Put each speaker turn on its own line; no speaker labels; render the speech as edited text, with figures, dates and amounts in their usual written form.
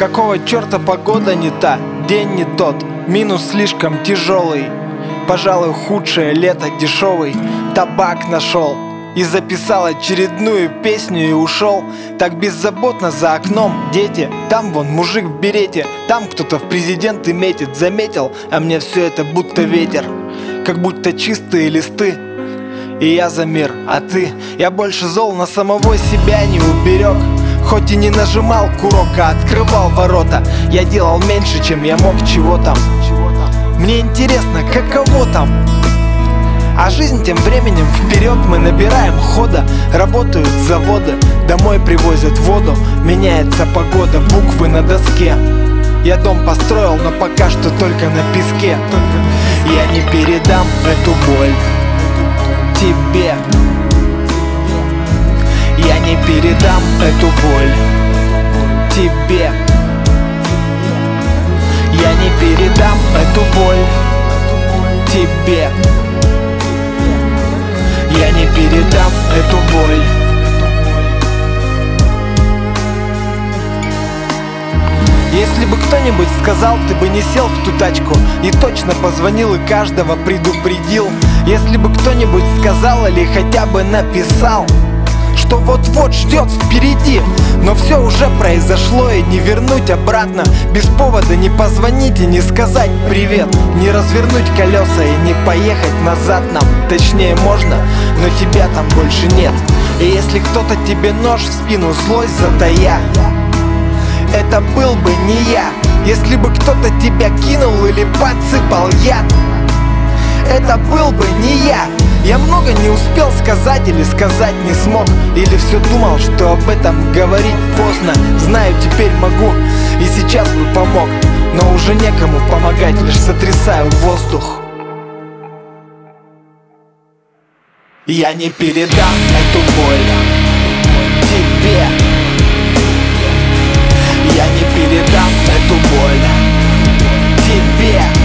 Какого черта погода не та, день не тот, минус слишком тяжелый. Пожалуй, худшее лето дешевый табак нашел и записал очередную песню и ушел. Так беззаботно за окном дети, там вон мужик в берете, там кто-то в президенты метит. Заметил, а мне все это будто ветер, как будто чистые листы. И я за мир, а ты? Я больше зол на самого себя не уберег. Хоть и не нажимал курок, а открывал ворота. Я делал меньше, чем я мог, чего там. Мне интересно, каково там. А жизнь тем временем вперед, мы набираем хода. Работают заводы, домой привозят воду. Меняется погода, буквы на доске. Я дом построил, но пока что только на песке. Я не передам эту боль тебе. Я не передам эту боль тебе. Я не передам эту боль тебе. Я не передам эту боль. Если бы кто-нибудь сказал, ты бы не сел в ту тачку и точно позвонил и каждого предупредил. Если бы кто-нибудь сказал или хотя бы написал, что вот-вот ждет впереди, но все уже произошло и не вернуть обратно. Без повода не позвонить и не сказать привет, не развернуть колеса и не поехать назад нам. Точнее можно, но тебя там больше нет. И если кто-то тебе нож в спину злость затая, это был бы не я. Если бы кто-то тебя кинул или подсыпал яд, это был бы не я. Я много не успел сказать или сказать не смог, или все думал, что об этом говорить поздно. Знаю, теперь могу и сейчас бы помог, но уже некому помогать, лишь сотрясаю воздух. Я не передам эту боль тебе. Я не передам эту боль тебе.